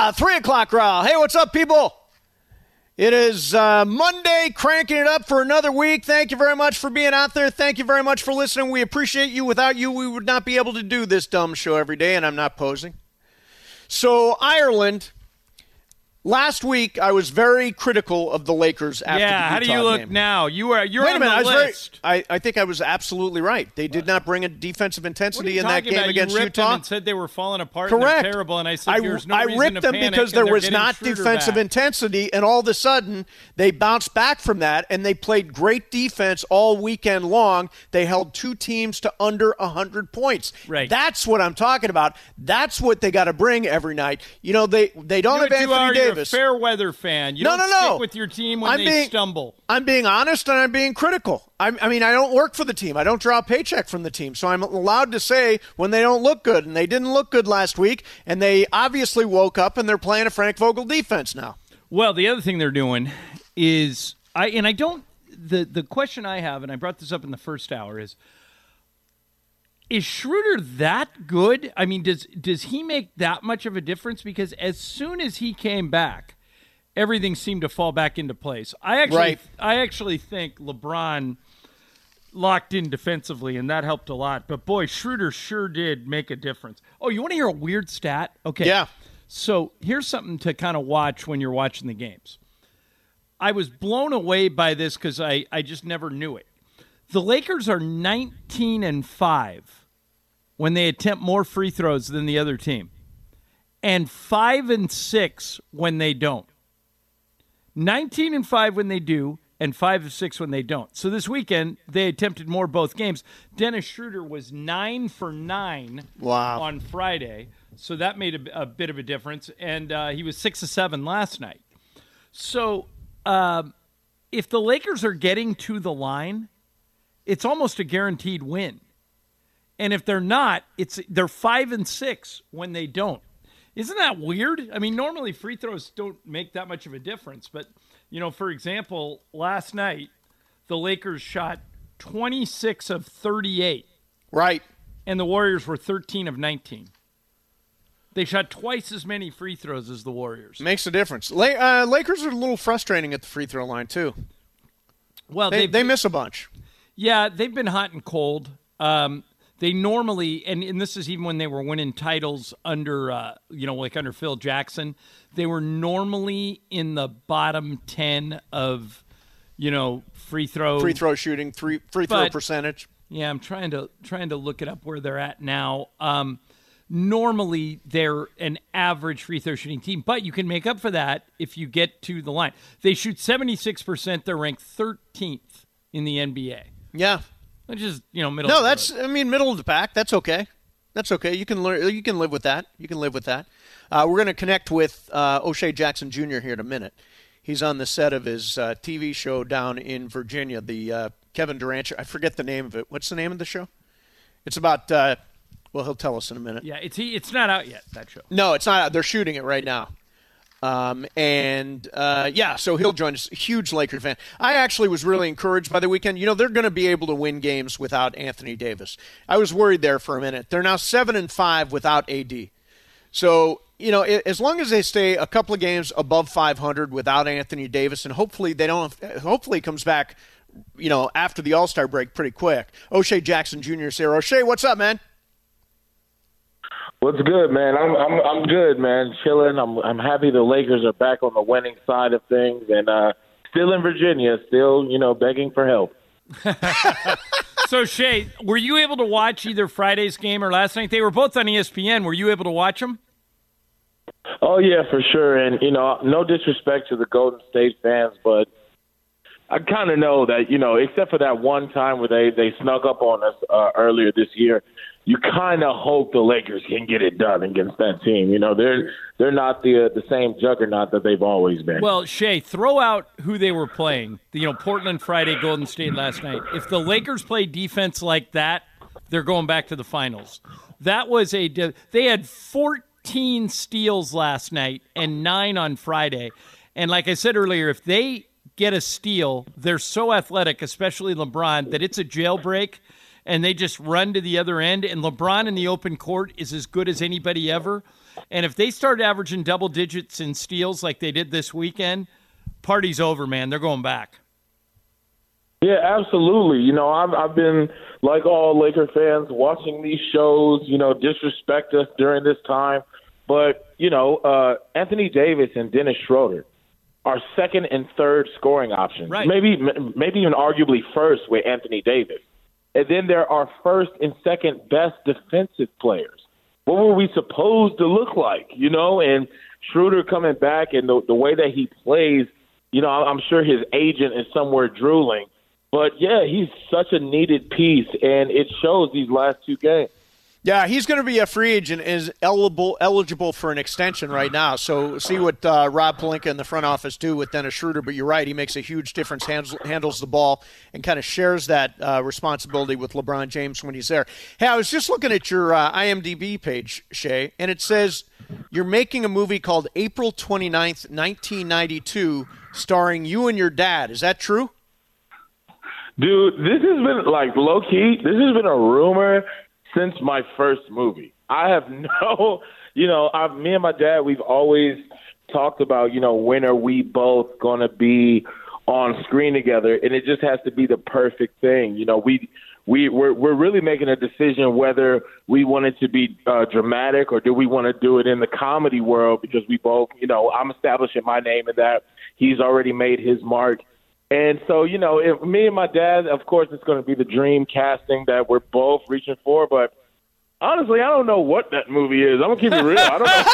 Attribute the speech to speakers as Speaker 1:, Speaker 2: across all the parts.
Speaker 1: 3 o'clock row. Hey, what's up, people? It is Monday, cranking it up for another week. Thank you very much for being out there. Thank you very much for listening. We appreciate you. Without you, we would not be able to do this dumb show every day, and I'm not posing. So, Ireland, last week I was very critical of the Lakers after the Utah game.
Speaker 2: How do you look now? You're
Speaker 1: Wait
Speaker 2: on
Speaker 1: a minute,
Speaker 2: the list.
Speaker 1: I think I was absolutely right. They did not bring a defensive intensity in that game against
Speaker 2: you ripped
Speaker 1: Utah.
Speaker 2: Them and said they were falling apart.
Speaker 1: Correct.
Speaker 2: And they're terrible, and I said there's no
Speaker 1: I
Speaker 2: reason
Speaker 1: ripped
Speaker 2: to
Speaker 1: them
Speaker 2: panic,
Speaker 1: because
Speaker 2: and
Speaker 1: there
Speaker 2: they're
Speaker 1: was
Speaker 2: getting
Speaker 1: not
Speaker 2: Schroeder
Speaker 1: defensive
Speaker 2: back.
Speaker 1: intensity, and all of a sudden they bounced back from that, and they played great defense all weekend long. They held two teams to under 100 points.
Speaker 2: Right.
Speaker 1: That's what I'm talking about. That's what they got to bring every night. You know, they don't have Anthony Davis.
Speaker 2: You're a fair weather fan. You
Speaker 1: No.
Speaker 2: stick with your team when they stumble.
Speaker 1: I'm being honest and I'm being critical. I mean, I don't work for the team. I don't draw a paycheck from the team. So I'm allowed to say when they don't look good. And they didn't look good last week. And they obviously woke up and they're playing a Frank Vogel defense now.
Speaker 2: Well, the other thing they're doing is the question I have, and I brought this up in the first hour, is Schroeder that good? I mean, does he make that much of a difference? Because as soon as he came back, everything seemed to fall back into place. I actually think LeBron locked in defensively, and that helped a lot. But, boy, Schroeder sure did make a difference. Oh, you want to hear a weird stat? Okay.
Speaker 1: Yeah.
Speaker 2: So here's something to kind of watch when you're watching the games. I was blown away by this because I just never knew it. The Lakers are 19-5 when they attempt more free throws than the other team, and 5-6 when they don't. 19-5 when they do, and 5-6 when they don't. So this weekend, they attempted more both games. Dennis Schroeder was 9 for 9 on Friday, so that made a bit of a difference. And he was 6 of 7 last night. So if the Lakers are getting to the line, it's almost a guaranteed win. And if they're not, they're 5-6 when they don't. Isn't that weird? I mean, normally free throws don't make that much of a difference. But, you know, for example, last night, the Lakers shot 26 of 38.
Speaker 1: Right.
Speaker 2: And the Warriors were 13 of 19. They shot twice as many free throws as the Warriors.
Speaker 1: Makes a difference. Lakers are a little frustrating at the free throw line, too.
Speaker 2: Well,
Speaker 1: they miss a bunch.
Speaker 2: Yeah, they've been hot and cold. They normally, and this is even when they were winning titles under, under Phil Jackson, they were normally in the bottom 10 of, free throw
Speaker 1: shooting, free throw percentage.
Speaker 2: Yeah, I'm trying to look it up where they're at now. Normally, they're an average free throw shooting team, but you can make up for that if you get to the line. They shoot 76%. They're ranked 13th in the NBA.
Speaker 1: Yeah.
Speaker 2: Which is, middle.
Speaker 1: No,
Speaker 2: of
Speaker 1: that's, middle of the pack. That's okay. That's okay. You can live with that. You can live with that. We're going to connect with O'Shea Jackson Jr. here in a minute. He's on the set of his TV show down in Virginia, the Kevin Durant show. I forget the name of it. What's the name of the show? It's about, he'll tell us in a minute.
Speaker 2: Yeah, it's not out yet, that show.
Speaker 1: No, it's not out. They're shooting it right now. So he'll join us. Huge Lakers fan. I actually was really encouraged by the weekend. They're going to be able to win games without Anthony Davis. I was worried there for a minute. They're now 7-5 without AD. So, as long as they stay a couple of games above 500 without Anthony Davis, and hopefully he comes back, after the All-Star break pretty quick. O'Shea Jackson Jr. is here. O'Shea, what's up, man?
Speaker 3: What's good, man? I'm good, man. Chilling. I'm happy the Lakers are back on the winning side of things, and still in Virginia, still begging for help.
Speaker 2: So Shay, were you able to watch either Friday's game or last night? They were both on ESPN. Were you able to watch them?
Speaker 3: Oh yeah, for sure. And no disrespect to the Golden State fans, but I kind of know that except for that one time where they snuck up on us earlier this year. You kind of hope the Lakers can get it done against that team. They're not the same juggernaut that they've always been.
Speaker 2: Well, Shay, throw out who they were playing. Portland Friday, Golden State last night. If the Lakers play defense like that, they're going back to the finals. That was they had 14 steals last night and 9 on Friday. And like I said earlier, if they get a steal, they're so athletic, especially LeBron, that it's a jailbreak. And they just run to the other end. And LeBron in the open court is as good as anybody ever. And if they start averaging double digits in steals like they did this weekend, party's over, man. They're going back.
Speaker 3: Yeah, absolutely. You know, I've been, like all Laker fans, watching these shows, you know, disrespect us during this time. But, you know, Anthony Davis and Dennis Schroeder are second and third scoring options.
Speaker 2: Right.
Speaker 3: Maybe even arguably first with Anthony Davis. And then there are first and second best defensive players. What were we supposed to look like, you know? And Schroeder coming back and the way that he plays, you know, I'm sure his agent is somewhere drooling. But, yeah, he's such a needed piece, and it shows these last two games.
Speaker 1: Yeah, he's going to be a free agent, is eligible for an extension right now. So see what Rob Pelinka and the front office do with Dennis Schroeder. But you're right, he makes a huge difference, handles the ball, and kind of shares that responsibility with LeBron James when he's there. Hey, I was just looking at your IMDb page, Shea, and it says you're making a movie called April 29th, 1992, starring you and your dad. Is that true?
Speaker 3: Dude, this has been, like, low-key, this has been a rumor since my first movie. I have no, you know, me and my dad, we've always talked about, you know, when are we both going to be on screen together, and it just has to be the perfect thing. You know, we're really making a decision whether we want it to be dramatic or do we want to do it in the comedy world, because we both, you know, I'm establishing my name in that. He's already made his mark. And so, you know, me and my dad, of course, it's going to be the dream casting that we're both reaching for. But honestly, I don't know what that movie is. I'm going to keep it real.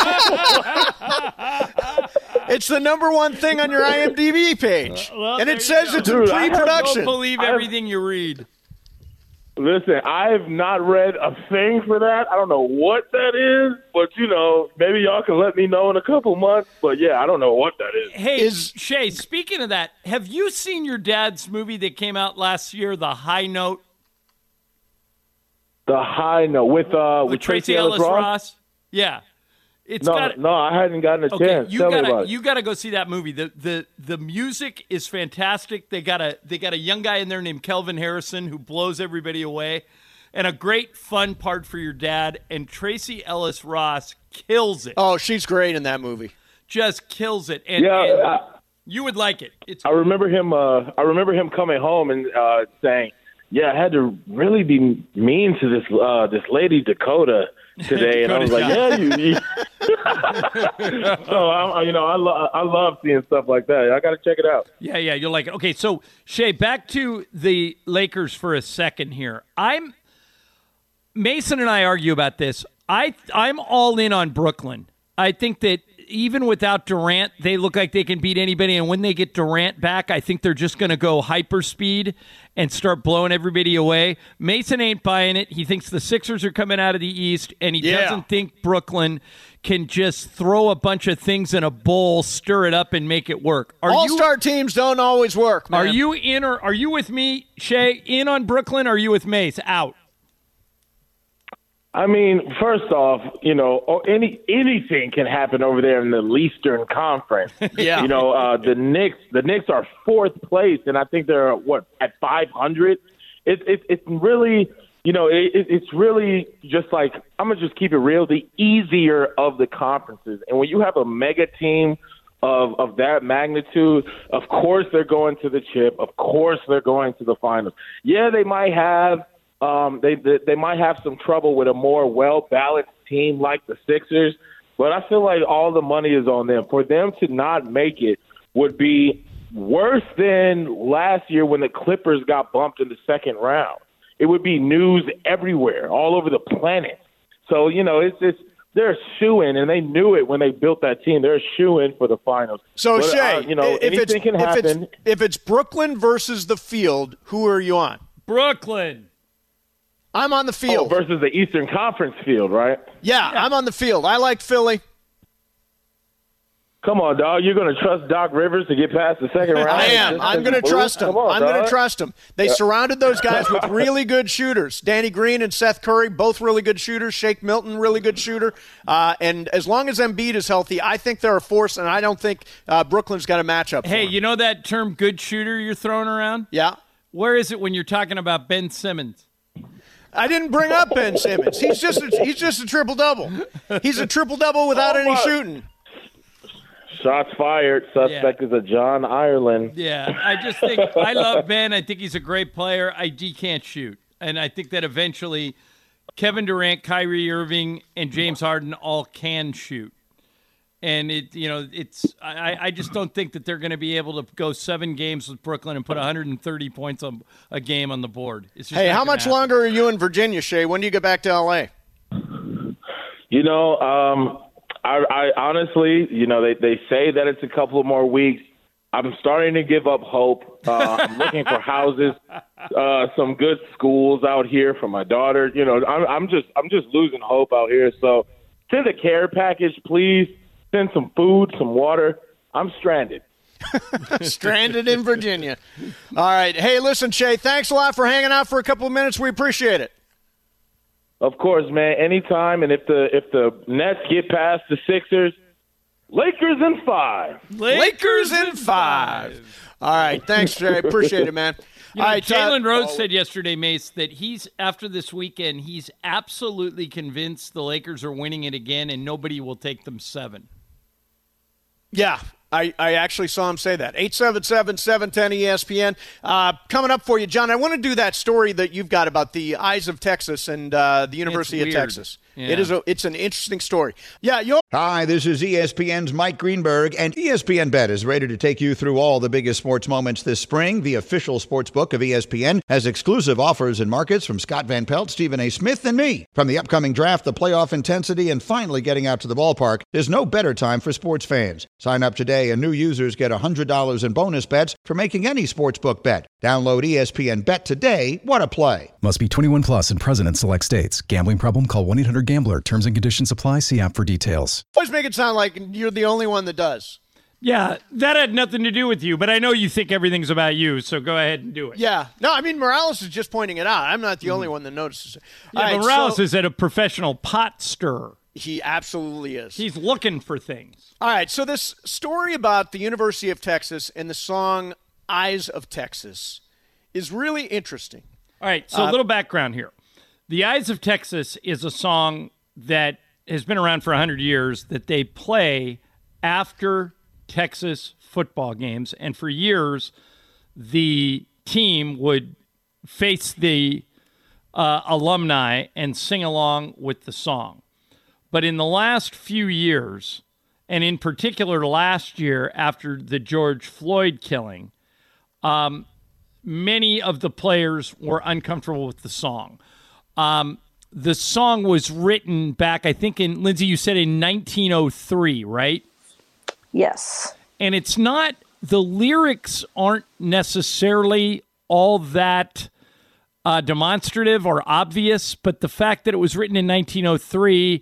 Speaker 3: I don't know.
Speaker 1: It's the number one thing on your IMDb page. And it says it's in pre-production.
Speaker 2: Don't believe everything you read.
Speaker 3: Listen, I've not read a thing for that. I don't know what that is, but, you know, maybe y'all can let me know in a couple months. But, yeah, I don't know what that is.
Speaker 2: Hey, Shea, speaking of that, have you seen your dad's movie that came out last year, The High Note?
Speaker 3: The High Note with
Speaker 2: Tracy Ellis Ross? Yeah.
Speaker 3: No, I hadn't gotten a chance. Tell me about it.
Speaker 2: You got to go see that movie. The music is fantastic. They got a young guy in there named Kelvin Harrison who blows everybody away, and a great fun part for your dad. And Tracy Ellis Ross kills it.
Speaker 1: Oh, she's great in that movie.
Speaker 2: Just kills it. And you would like it.
Speaker 3: I remember him. I remember him coming home and saying, "Yeah, I had to really be mean to this lady Dakota today," and I was like, "Yeah, you." So I love seeing stuff like that. I got to check it out.
Speaker 2: Yeah, you'll like it. Okay, so Shea, back to the Lakers for a second here. Mason and I argue about this. I'm all in on Brooklyn. I think that even without Durant, they look like they can beat anybody. And when they get Durant back, I think they're just going to go hyperspeed and start blowing everybody away. Mason ain't buying it. He thinks the Sixers are coming out of the East, and he doesn't think Brooklyn can just throw a bunch of things in a bowl, stir it up, and make it work.
Speaker 1: All-star teams don't always work, man.
Speaker 2: Are you in, or are you with me, Shea, in on Brooklyn, or are you with Mace? Out.
Speaker 3: I mean, first off, you know, anything can happen over there in the Eastern Conference.
Speaker 1: Yeah.
Speaker 3: You know, the Knicks are fourth place, and I think they're at 500. It's really, you know, it's really just like, I'm gonna just keep it real, the easier of the conferences. And when you have a mega team of that magnitude, of course they're going to the chip. Of course they're going to the finals. Yeah, they might have. They might have some trouble with a more well-balanced team like the Sixers, but I feel like all the money is on them. For them to not make it would be worse than last year when the Clippers got bumped in the second round. It would be news everywhere, all over the planet. So, you know, they're a shoo-in, and they knew it when they built that team. They're a shoo-in for the finals.
Speaker 1: So, but, Shea,
Speaker 3: you know, anything can happen.
Speaker 1: If it's Brooklyn versus the Field, who are you on?
Speaker 2: Brooklyn.
Speaker 1: I'm on the Field.
Speaker 3: Versus the Eastern Conference Field, right?
Speaker 1: Yeah, I'm on the Field. I like Philly.
Speaker 3: Come on, dog. You're going to trust Doc Rivers to get past the second round?
Speaker 1: I am. I'm going to trust him. I'm going to trust him. They surrounded those guys with really good shooters. Danny Green and Seth Curry, both really good shooters. Shake Milton, really good shooter. And as long as Embiid is healthy, I think they're a force, and I don't think Brooklyn's got a matchup for him.
Speaker 2: You know that term good shooter you're throwing around?
Speaker 1: Yeah.
Speaker 2: Where is it when you're talking about Ben Simmons?
Speaker 1: I didn't bring up Ben Simmons. He's just a triple-double. He's a triple-double without any shooting.
Speaker 3: Shots fired. Suspect is a John Ireland.
Speaker 2: Yeah, I just think I love Ben. I think he's a great player. He can't shoot. And I think that eventually Kevin Durant, Kyrie Irving, and James Harden all can shoot. And I just don't think that they're going to be able to go 7 games with Brooklyn and put 130 points a game on the board.
Speaker 1: Hey, how much longer are you in Virginia, Shea? When do you get back to L.A.?
Speaker 3: I honestly, they say that it's a couple of more weeks. I'm starting to give up hope. I'm looking for houses, some good schools out here for my daughter. I'm just losing hope out here. So send a care package, please. Send some food, some water. I'm stranded.
Speaker 1: Stranded in Virginia. All right. Hey, listen, Shea, thanks a lot for hanging out for a couple of minutes. We appreciate it.
Speaker 3: Of course, man. Anytime. And if the Nets get past the Sixers, Lakers in 5.
Speaker 1: Lakers in 5. All right. Thanks, Shea. Appreciate it, man.
Speaker 2: All right, Jalen Rose said yesterday, Mace, that after this weekend, he's absolutely convinced the Lakers are winning it again and nobody will take them 7.
Speaker 1: Yeah, I actually saw him say that. 877-710-ESPN. Coming up for you, John, I want to do that story that you've got about the Eyes of Texas and the University of Texas. Yeah. It's an interesting story. Yeah,
Speaker 4: Hi, this is ESPN's Mike Greenberg, and ESPN Bet is ready to take you through all the biggest sports moments this spring. The official sports book of ESPN has exclusive offers and markets from Scott Van Pelt, Stephen A. Smith, and me. From the upcoming draft, the playoff intensity, and finally getting out to the ballpark, there's no better time for sports fans. Sign up today, and new users get $100 in bonus bets for making any sportsbook bet. Download ESPN Bet today. What a play.
Speaker 5: Must be 21 plus and present in select states. Gambling problem? Call 1-800-GAMBLER. Terms and conditions apply. See app for details.
Speaker 1: Always make it sound like you're the only one that does.
Speaker 2: Yeah, that had nothing to do with you, but I know you think everything's about you, so go ahead and do it.
Speaker 1: Yeah. No, I mean, Morales is just pointing it out. I'm not the only one that notices it.
Speaker 2: Yeah, right, Morales is a professional pot stirrer.
Speaker 1: He absolutely is.
Speaker 2: He's looking for things.
Speaker 1: All right, so this story about the University of Texas and the song Eyes of Texas is really interesting.
Speaker 2: All right, so a little background here. The Eyes of Texas is a song that has been around for 100 years that they play after Texas football games. And for years, the team would face the alumni and sing along with the song. But in the last few years, and in particular last year after the George Floyd killing, many of the players were uncomfortable with the song. The song was written back, I think, Lindsay, you said in 1903, right?
Speaker 6: Yes.
Speaker 2: And the lyrics aren't necessarily all that demonstrative or obvious, but the fact that it was written in 1903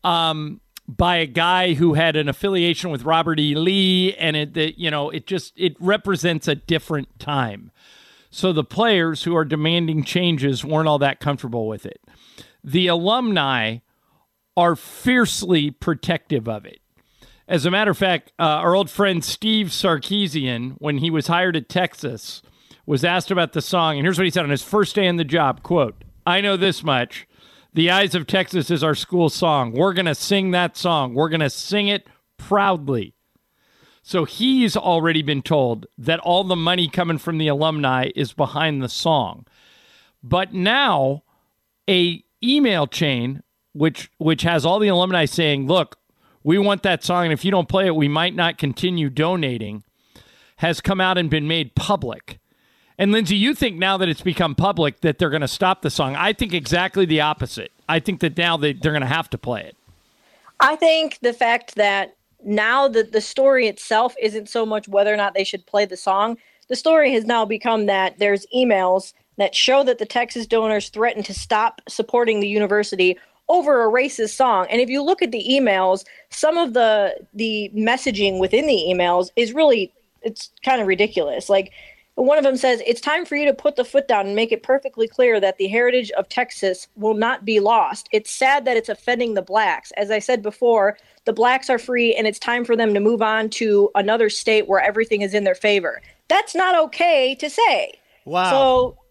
Speaker 2: by a guy who had an affiliation with Robert E. Lee, and it represents a different time. So the players who are demanding changes weren't all that comfortable with it. The alumni are fiercely protective of it. As a matter of fact, our old friend Steve Sarkisian, when he was hired at Texas, was asked about the song, and here's what he said on his first day on the job, quote, "I know this much. The Eyes of Texas is our school song. We're going to sing that song. We're going to sing it proudly." So he's already been told that all the money coming from the alumni is behind the song. But now a email chain, which has all the alumni saying, look, we want that song, and if you don't play it, we might not continue donating, has come out and been made public. And Lindsay, you think now that it's become public that they're going to stop the song. I think exactly the opposite. I think that now they're going to have to play it.
Speaker 6: I think the fact that now that the story itself isn't so much whether or not they should play the song. The story has now become that there's emails that show that the Texas donors threatened to stop supporting the university over a racist song. And if you look at the emails, some of the messaging within the emails is really, it's kind of ridiculous. Like, one of them says, "It's time for you to put the foot down and make it perfectly clear that the heritage of Texas will not be lost. It's sad that it's offending the blacks. As I said before, the blacks are free and it's time for them to move on to another state where everything is in their favor." That's not okay to say.
Speaker 1: Wow.
Speaker 6: So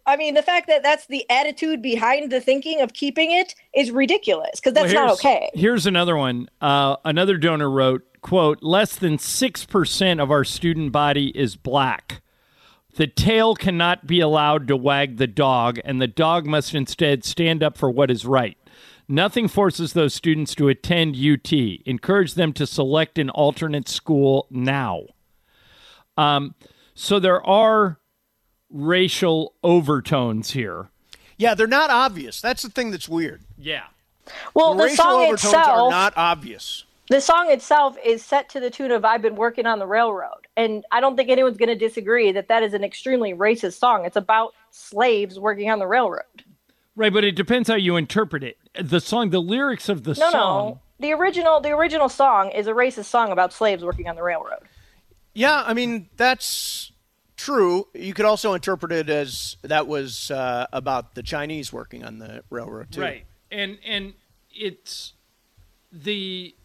Speaker 6: I mean, the fact that that's the attitude behind the thinking of keeping it is ridiculous because that's not okay.
Speaker 2: Here's another one. Another donor wrote, quote, less than 6% of our student body is black. The tail cannot be allowed to wag the dog, and the dog must instead stand up for what is right. Nothing forces those students to attend UT. Encourage them to select an alternate school now. So there are racial overtones here.
Speaker 1: Yeah, they're not obvious. That's the thing that's weird.
Speaker 2: Yeah.
Speaker 6: Well, the
Speaker 1: racial
Speaker 6: song
Speaker 1: overtones
Speaker 6: itself
Speaker 1: are not obvious.
Speaker 6: The song itself is set to the tune of I've Been Working on the Railroad. And I don't think anyone's going to disagree that that is an extremely racist song. It's about slaves working on the railroad.
Speaker 2: Right, but it depends how you interpret it. The song, the lyrics of the song.
Speaker 6: No. The original song is a racist song about slaves working on the railroad.
Speaker 1: Yeah, I mean, that's true. You could also interpret it as that was about the Chinese working on the railroad, too.
Speaker 2: Right. And it's the...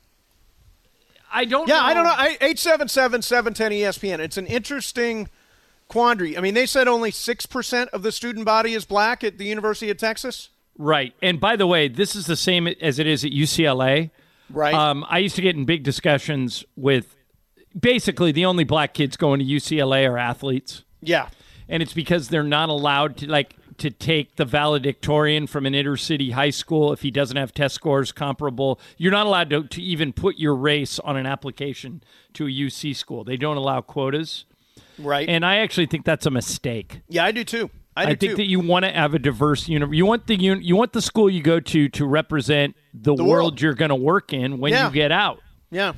Speaker 2: I don't know.
Speaker 1: I don't know. 877-710-ESPN. It's an interesting quandary. I mean, they said only 6% of the student body is black at the University of Texas.
Speaker 2: Right. And by the way, this is the same as it is at UCLA.
Speaker 1: Right.
Speaker 2: I used to get in big discussions with basically the only black kids going to UCLA are athletes.
Speaker 1: Yeah.
Speaker 2: And it's because they're not allowed to take the valedictorian from an inner city high school if he doesn't have test scores comparable. You're not allowed to even put your race on an application to a UC school. They don't allow quotas.
Speaker 1: Right.
Speaker 2: And I actually think that's a mistake.
Speaker 1: Yeah, I do too.
Speaker 2: I think that you want to have a diverse universe. You want the school you go to represent the world you're going to work in when you get out.
Speaker 1: Yeah.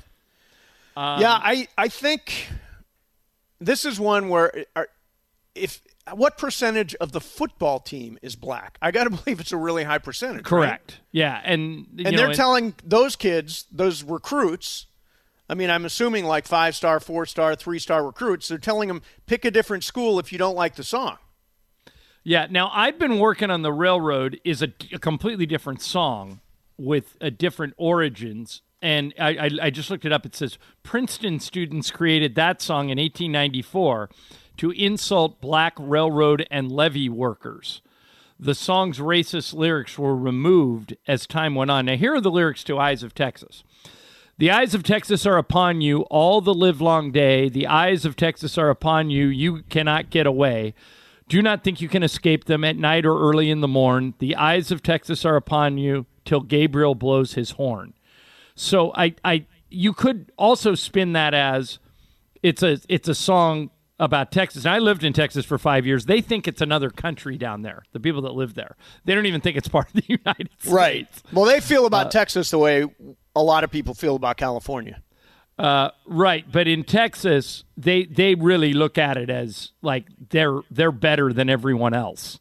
Speaker 1: I think this is one where what percentage of the football team is black? I got to believe it's a really high percentage.
Speaker 2: Correct.
Speaker 1: Right?
Speaker 2: Yeah, and
Speaker 1: they're telling those kids, those recruits. I mean, I'm assuming like 5-star, 4-star, 3-star recruits. They're telling them pick a different school if you don't like the song.
Speaker 2: Yeah. Now, I've been working on the railroad is a completely different song with a different origins. And I just looked it up. It says Princeton students created that song in 1894 to insult black railroad and levee workers. The song's racist lyrics were removed as time went on. Now, here are the lyrics to Eyes of Texas. The eyes of Texas are upon you all the livelong day. The eyes of Texas are upon you. You cannot get away. Do not think you can escape them at night or early in the morn. The eyes of Texas are upon you till Gabriel blows his horn. So you could also spin that as it's a song about Texas. And I lived in Texas for 5 years. They think it's another country down there, the people that live there. They don't even think it's part of the United States.
Speaker 1: Right. Well, they feel about Texas the way a lot of people feel about California.
Speaker 2: Right. But in Texas, they really look at it as like they're better than everyone else.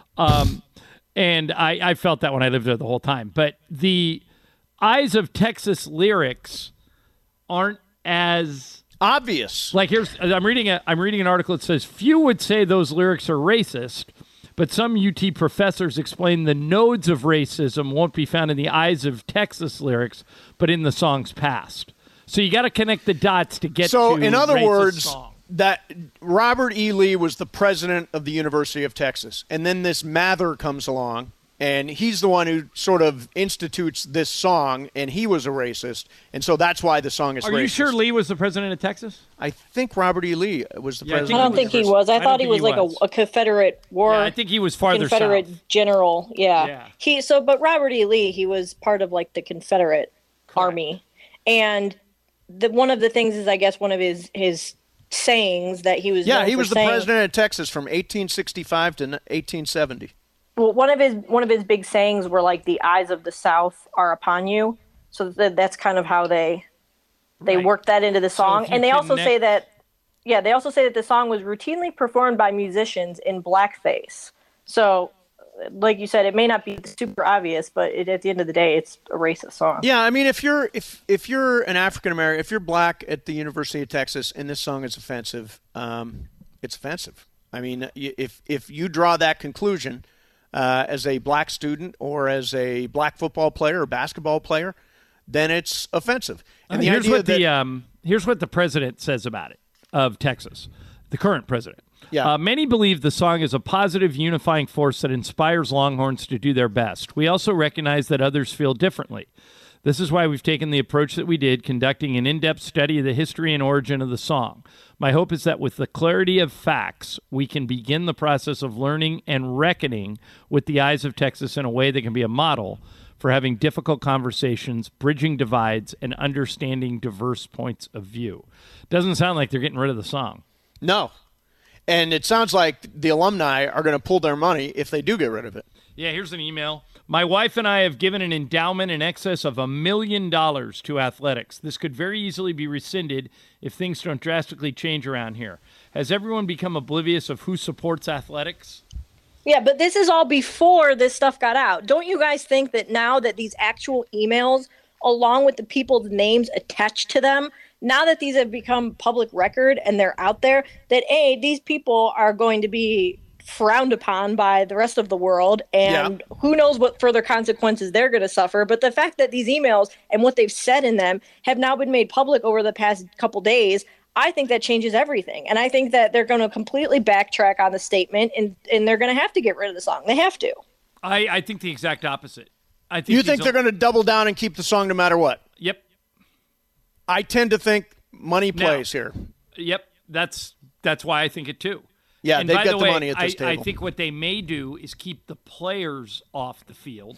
Speaker 2: And I felt that when I lived there the whole time. But the Eyes of Texas lyrics aren't as
Speaker 1: obvious.
Speaker 2: Like I'm reading an article that says few would say those lyrics are racist, but some UT professors explain the nodes of racism won't be found in the Eyes of Texas lyrics, but in the song's past. So you got to connect the dots to get to
Speaker 1: in other words,
Speaker 2: song.
Speaker 1: That Robert E. Lee was the president of the University of Texas, and then this Mather comes along, and he's the one who sort of institutes this song, and he was a racist, and so that's why the song is racist.
Speaker 2: Are you sure Lee was the president of Texas?
Speaker 1: I think Robert E. Lee was the president.
Speaker 6: I don't think he was. I thought he was like a Confederate war.
Speaker 2: Yeah, I think he was farther
Speaker 6: Confederate
Speaker 2: south.
Speaker 6: general. Yeah. But Robert E. Lee, he was part of like the Confederate Army, and one of the things is, I guess, one of his sayings that he was.
Speaker 1: Yeah, he was the president of Texas from 1865 to 1870.
Speaker 6: Well, one of his big sayings were like the eyes of the South are upon you. So that's kind of how they worked that into the song. And they also say that the song was routinely performed by musicians in blackface. So, like you said, it may not be super obvious, but at the end of the day, it's a racist song.
Speaker 1: Yeah, I mean, if you're an African American, if you're black at the University of Texas and this song is offensive, it's offensive. I mean, if you draw that conclusion as a black student or as a black football player or basketball player, then it's offensive. And
Speaker 2: here's what the president says about it, of Texas, the current president.
Speaker 1: Yeah.
Speaker 2: Many believe the song is a positive, unifying force that inspires Longhorns to do their best. We also recognize that others feel differently. This is why we've taken the approach that we did, conducting an in-depth study of the history and origin of the song. My hope is that with the clarity of facts, we can begin the process of learning and reckoning with the eyes of Texas in a way that can be a model for having difficult conversations, bridging divides, and understanding diverse points of view. Doesn't sound like they're getting rid of the song.
Speaker 1: No. And it sounds like the alumni are going to pull their money if they do get rid of it.
Speaker 2: Yeah, here's an email. My wife and I have given an endowment in excess of $1 million to athletics. This could very easily be rescinded if things don't drastically change around here. Has everyone become oblivious of who supports athletics?
Speaker 6: Yeah, but this is all before this stuff got out. Don't you guys think that now that these actual emails, along with the people's names attached to them, now that these have become public record and they're out there, that these people are going to be frowned upon by the rest of the world, and who knows what further consequences they're going to suffer. But the fact that these emails and what they've said in them have now been made public over the past couple days, I think that changes everything. And I think that they're going to completely backtrack on the statement, and they're going to have to get rid of the song. They have to.
Speaker 2: I think the exact opposite. I think
Speaker 1: you think they're going to double down and keep the song no matter what?
Speaker 2: Yep.
Speaker 1: I tend to think money plays here.
Speaker 2: Yep. That's why I think it too.
Speaker 1: Yeah,
Speaker 2: and
Speaker 1: they've
Speaker 2: by
Speaker 1: got
Speaker 2: the
Speaker 1: the
Speaker 2: way,
Speaker 1: money at this table.
Speaker 2: I think what they may do is keep the players off the field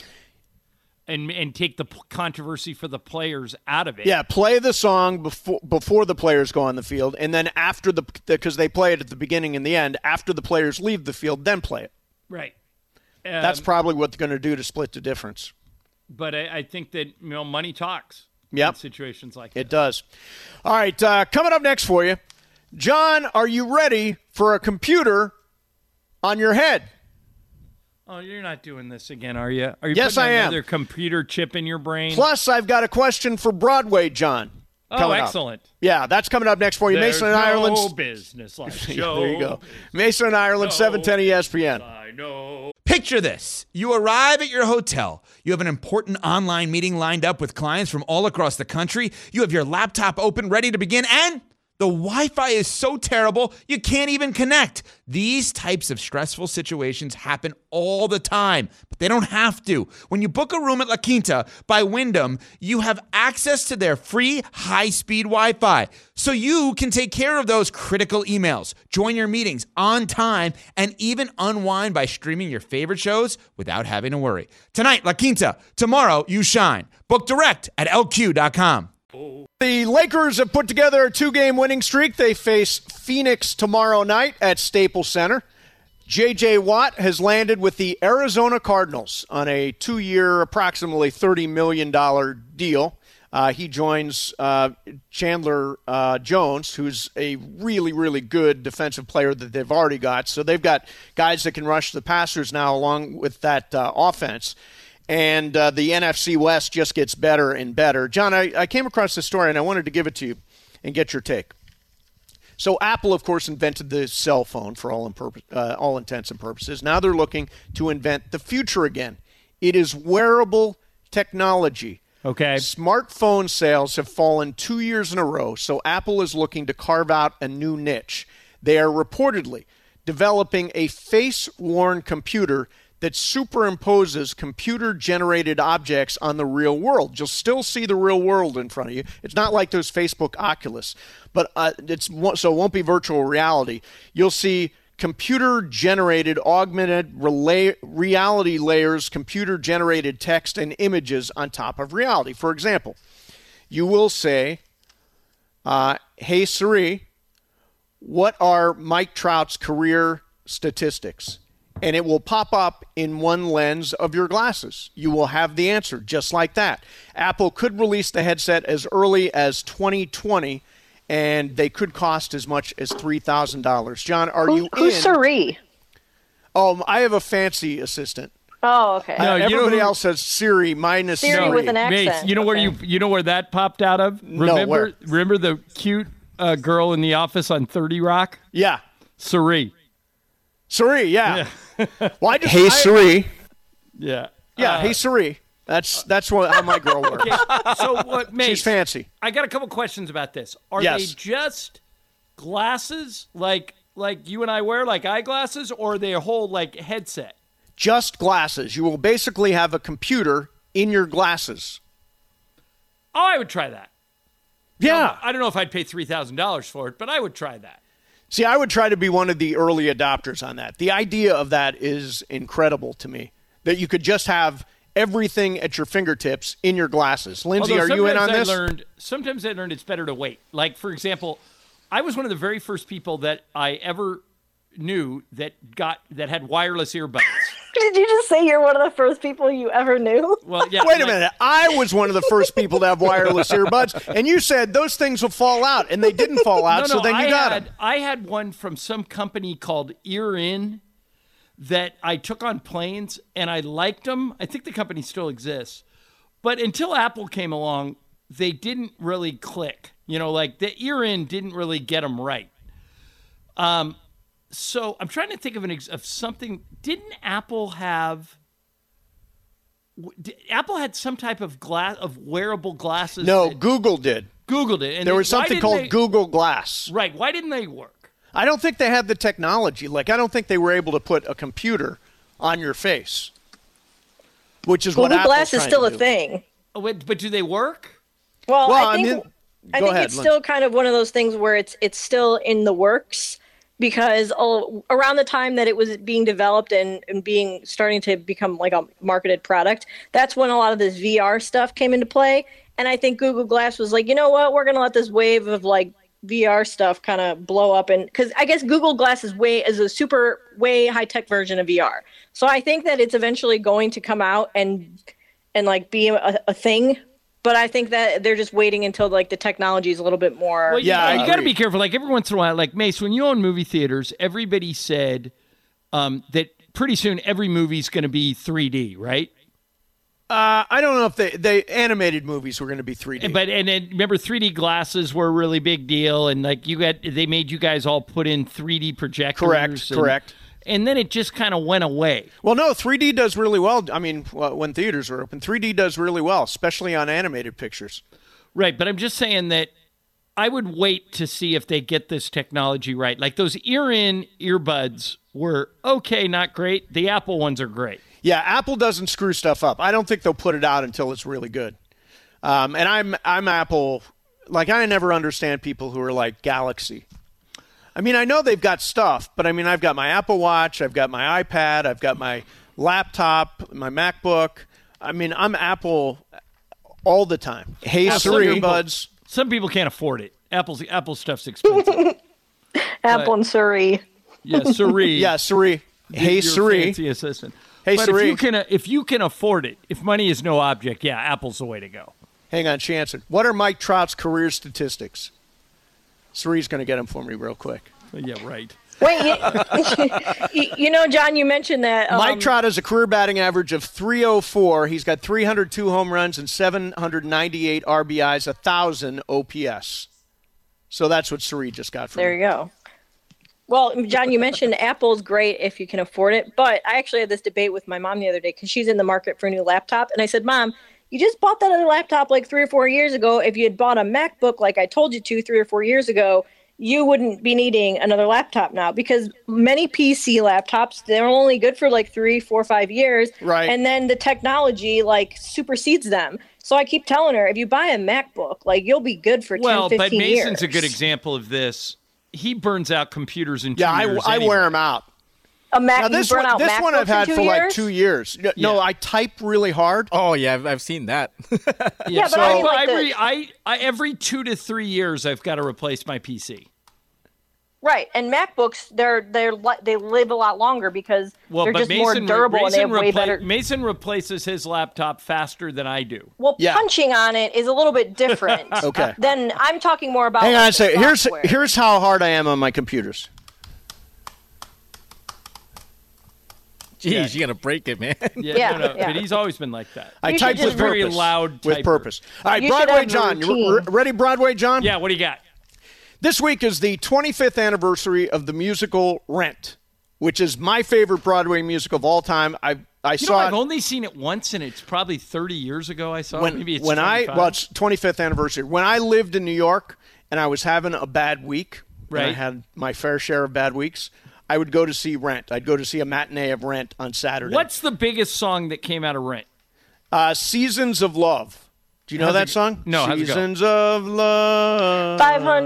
Speaker 2: and take the controversy for the players out of it.
Speaker 1: Yeah, play the song before the players go on the field, and then after because they play it at the beginning and the end, after the players leave the field, then play it.
Speaker 2: Right.
Speaker 1: That's probably what they're going to do to split the difference.
Speaker 2: But I think that money talks
Speaker 1: in
Speaker 2: situations like that.
Speaker 1: It does. All right, coming up next for you, John, are you ready for a computer on your head?
Speaker 2: Oh, you're not doing this again, are you? Are you
Speaker 1: yes,
Speaker 2: putting
Speaker 1: I am.
Speaker 2: Another computer chip in your brain?
Speaker 1: Plus, I've got a question for Broadway, John.
Speaker 2: Oh, excellent.
Speaker 1: Up. Yeah, that's coming up next for you.
Speaker 2: There's
Speaker 1: Mason and Ireland.
Speaker 2: No business like show.
Speaker 1: There you go. Mason and Ireland, 710 ESPN.
Speaker 2: I know.
Speaker 7: Picture this. You arrive at your hotel. You have an important online meeting lined up with clients from all across the country. You have your laptop open, ready to begin, and the Wi-Fi is so terrible, you can't even connect. These types of stressful situations happen all the time, but they don't have to. When you book a room at La Quinta by Wyndham, you have access to their free high-speed Wi-Fi, so you can take care of those critical emails, join your meetings on time, and even unwind by streaming your favorite shows without having to worry. Tonight, La Quinta. Tomorrow, you shine. Book direct at LQ.com.
Speaker 1: The Lakers have put together a 2-game winning streak. They face Phoenix tomorrow night at Staples Center. J.J. Watt has landed with the Arizona Cardinals on a 2-year, approximately $30 million deal. He joins Chandler Jones, who's a really, really good defensive player that they've already got. So they've got guys that can rush the passers now along with that offense. And the NFC West just gets better and better. John, I came across this story, and I wanted to give it to you and get your take. So Apple, of course, invented the cell phone for all intents and purposes. Now they're looking to invent the future again. It is wearable technology.
Speaker 2: Okay.
Speaker 1: Smartphone sales have fallen 2 years in a row, so Apple is looking to carve out a new niche. They are reportedly developing a face-worn computer that superimposes computer-generated objects on the real world. You'll still see the real world in front of you. It's not like those Facebook Oculus, but so it won't be virtual reality. You'll see computer-generated augmented reality layers, computer-generated text and images on top of reality. For example, you will say, hey Siri, what are Mike Trout's career statistics? And it will pop up in one lens of your glasses. You will have the answer just like that. Apple could release the headset as early as 2020, and they could cost as much as $3,000. John, are you in?
Speaker 6: Who's Siri?
Speaker 1: I have a fancy assistant.
Speaker 6: Oh, okay.
Speaker 2: No,
Speaker 1: everybody else says Siri. Mine is
Speaker 6: Siri with an accent.
Speaker 2: Mace, you know where that popped out of?
Speaker 1: Where?
Speaker 2: Remember the cute girl in the office on 30 Rock?
Speaker 1: Yeah.
Speaker 2: Siri,
Speaker 1: yeah. Well, Siri.
Speaker 2: Yeah.
Speaker 1: Yeah, hey Siri. That's how my girl works.
Speaker 2: Okay. So Mace,
Speaker 1: she's fancy.
Speaker 2: I got a couple questions about this. Are
Speaker 1: Yes.
Speaker 2: they just glasses? Like like you and I wear, like eyeglasses, or are they a whole like headset?
Speaker 1: Just glasses. You will basically have a computer in your glasses.
Speaker 2: Oh, I would try that.
Speaker 1: Yeah.
Speaker 2: I don't know if I'd pay $3,000 for it, but I would try that.
Speaker 1: See, I would try to be one of the early adopters on that. The idea of that is incredible to me, that you could just have everything at your fingertips in your glasses. Lindsay, are you in on this?
Speaker 2: Sometimes I learned it's better to wait. Like, for example, I was one of the very first people that I ever knew that had wireless earbuds.
Speaker 6: Did you just say you're one of the first people you ever knew?
Speaker 2: Well, yeah.
Speaker 1: Wait a minute. I was one of the first people to have wireless earbuds, and you said those things will fall out, and they didn't fall out, so then you got them.
Speaker 2: I had one from some company called Ear In that I took on planes, and I liked them. I think the company still exists. But until Apple came along, they didn't really click. You know, like the Ear In didn't really get them right. So I'm trying to think of something. Didn't Apple have? Apple had some type of wearable glasses.
Speaker 1: No, Google did.
Speaker 2: Google did. And
Speaker 1: there was something called Google Glass.
Speaker 2: Right. Why didn't they work?
Speaker 1: I don't think they had the technology. Like, I don't think they were able to put a computer on your face, which is what Apple's
Speaker 6: Google Glass is still
Speaker 1: to
Speaker 6: a
Speaker 1: do.
Speaker 6: thing.
Speaker 2: Oh, but do they work?
Speaker 6: Well,
Speaker 1: I
Speaker 6: think
Speaker 1: ahead,
Speaker 6: it's still kind of one of those things where it's still in the works. Because around the time that it was being developed and starting to become like a marketed product, that's when a lot of this VR stuff came into play. And I think Google Glass was like, you know what, we're going to let this wave of like VR stuff kind of blow up. And because I guess Google Glass is a super way high tech version of VR. So I think that it's eventually going to come out and like be a thing. But I think that they're just waiting until like the technology is a little bit more.
Speaker 2: Well, yeah, you got to be careful. Like every once in a while, like Mace, when you own movie theaters, everybody said that pretty soon every movie's going to be 3D, right?
Speaker 1: I don't know if they animated movies were going to be 3D.
Speaker 2: But then remember, 3D glasses were a really big deal, and like they made you guys all put in 3D projectors.
Speaker 1: Correct.
Speaker 2: And then it just kind of went away.
Speaker 1: Well, no, 3D does really well. I mean, when theaters are open, 3D does really well, especially on animated pictures.
Speaker 2: Right, but I'm just saying that I would wait to see if they get this technology right. Like those ear-in earbuds were okay, not great. The Apple ones are great.
Speaker 1: Yeah, Apple doesn't screw stuff up. I don't think they'll put it out until it's really good. And I'm Apple. Like, I never understand people who are like Galaxy. I mean, I know they've got stuff, but I mean, I've got my Apple Watch, I've got my iPad, I've got my laptop, my MacBook. I mean, I'm Apple all the time. Hey Siri, buds.
Speaker 2: Some people can't afford it. Apple stuff's expensive.
Speaker 6: Apple and Siri.
Speaker 2: Yeah, Siri.
Speaker 1: Yeah, Siri. Hey Siri.
Speaker 2: Fancy assistant.
Speaker 1: Hey
Speaker 2: but
Speaker 1: Siri.
Speaker 2: If you can afford it, if money is no object, yeah, Apple's the way to go.
Speaker 1: Hang on, Chanson. What are Mike Trout's career statistics? Siri's going to get them for me real quick.
Speaker 2: Yeah, right.
Speaker 6: Wait, you know, John, you mentioned that
Speaker 1: Mike Trout has a career batting average of .304. He's got 302 home runs and 798 RBIs, 1,000 OPS. So that's what Siri just got from me.
Speaker 6: There you go. Well, John, you mentioned Apple's great if you can afford it, but I actually had this debate with my mom the other day because she's in the market for a new laptop, and I said, Mom, you just bought that other laptop like 3 or 4 years ago. If you had bought a MacBook like I told you to 3 or 4 years ago, you wouldn't be needing another laptop now, because many PC laptops, they're only good for like 3, 4, 5 years.
Speaker 1: Right.
Speaker 6: And then the technology like supersedes them. So I keep telling her, if you buy a MacBook, like you'll be good for 10, 15 years.
Speaker 2: Well, but Mason's a good example of this. He burns out computers in 2 years.
Speaker 1: I wear them out.
Speaker 6: A Mac,
Speaker 1: now, this one I've had for like 2 years.
Speaker 2: Yeah.
Speaker 1: No, I type really hard.
Speaker 8: Oh yeah, I've seen that.
Speaker 6: Yeah, but I mean,
Speaker 2: every 2 to 3 years I've got to replace my PC.
Speaker 6: Right, and MacBooks they live a lot longer because they're just more durable and they have way better.
Speaker 2: Mason replaces his laptop faster than I do.
Speaker 6: Well, punching on it is a little bit different.
Speaker 1: Okay.
Speaker 6: Then I'm talking more about.
Speaker 1: Hang on a second.
Speaker 6: Software.
Speaker 1: Here's how hard I am on my computers.
Speaker 8: Jeez, you're gonna break it, man.
Speaker 6: Yeah.
Speaker 2: But he's always been like that.
Speaker 1: I type with
Speaker 2: very
Speaker 1: purpose.
Speaker 2: loud.
Speaker 1: With
Speaker 2: typer.
Speaker 1: purpose. All right,
Speaker 6: You
Speaker 1: Broadway John. You ready, Broadway John?
Speaker 2: Yeah. What do you got?
Speaker 1: This week is the 25th anniversary of the musical Rent, which is my favorite Broadway musical of all time. I saw it.
Speaker 2: I've only seen it once, and it's probably 30 years ago I saw it. Maybe it's 25.
Speaker 1: It's 25th anniversary. When I lived in New York and I was having a bad week, and I had my fair share of bad weeks, I would go to see Rent. I'd go to see a matinee of Rent on Saturday.
Speaker 2: What's the biggest song that came out of Rent?
Speaker 1: Seasons of Love. Do you know that song?
Speaker 2: No.
Speaker 1: Seasons of Love.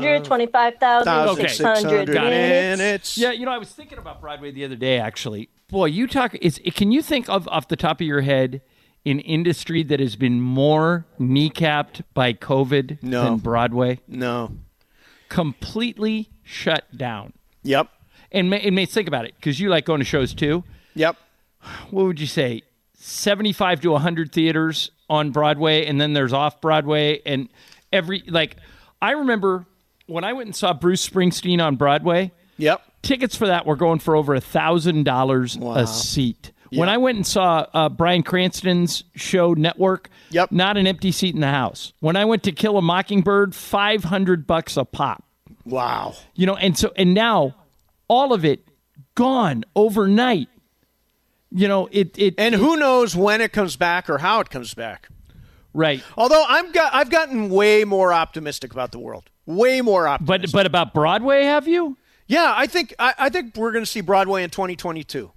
Speaker 6: 525,600 minutes.
Speaker 2: Yeah, I was thinking about Broadway the other day, actually. Boy, can you think of, off the top of your head, an industry that has been more kneecapped by COVID than Broadway?
Speaker 1: No.
Speaker 2: Completely shut down.
Speaker 1: Yep.
Speaker 2: And think about it, because you like going to shows too.
Speaker 1: Yep.
Speaker 2: What would you say? 75 to 100 theaters on Broadway, and then there's off Broadway, and I remember when I went and saw Bruce Springsteen on Broadway.
Speaker 1: Yep.
Speaker 2: Tickets for that were going for over $1,000 a seat. Yep. When I went and saw Bryan Cranston's show Network, not an empty seat in the house. When I went to Kill a Mockingbird, $500 a pop.
Speaker 1: Wow.
Speaker 2: And now all of it gone overnight. And
Speaker 1: who knows when it comes back or how it comes back.
Speaker 2: Right.
Speaker 1: Although I've gotten way more optimistic about the world. Way more optimistic.
Speaker 2: But about Broadway, have you?
Speaker 1: Yeah, I think we're going to see Broadway in 2022.